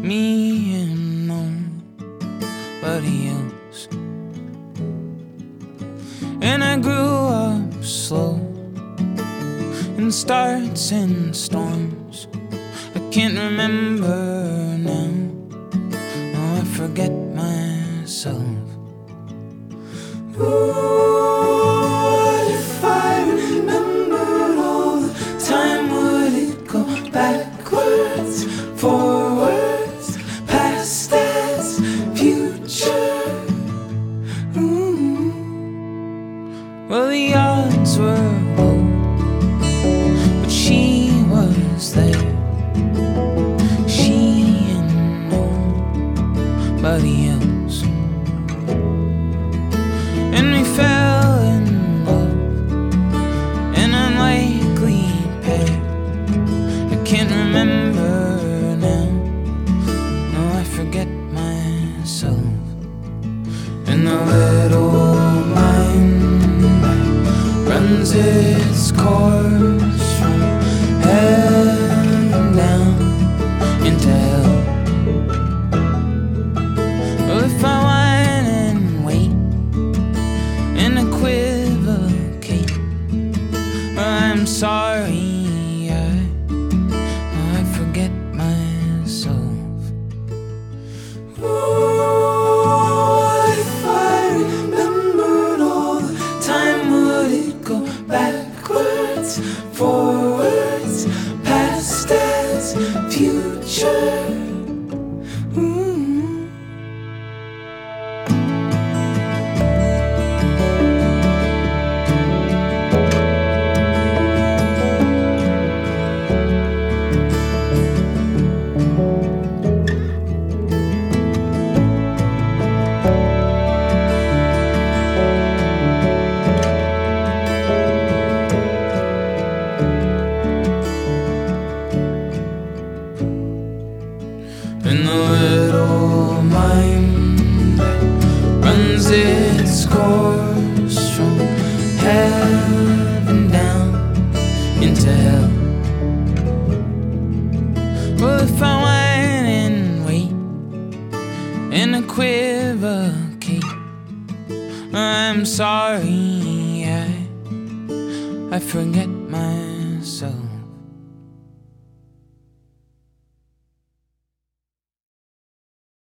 me and nobody else. And I grew up slow in starts and storms. I can't remember now. Oh, I forget myself. Ooh, what if I remembered all the time? Would it go backwards, forwards, past as future? Ooh. Well, the odds were low, but she was there. She and nobody else. And we fell in love, an unlikely pair. I can't remember now. No, I forget myself. And the little mind runs its course from heaven down into hell. Well, if I whine and wait and equivocate, well, I'm sorry, I forget myself. Ooh, what if I remembered all the time? Would it go backwards, forwards, past as future? And the little mind that runs its course from heaven down into hell. Well, if I whine and wait and equivocate, I'm sorry, I forget myself.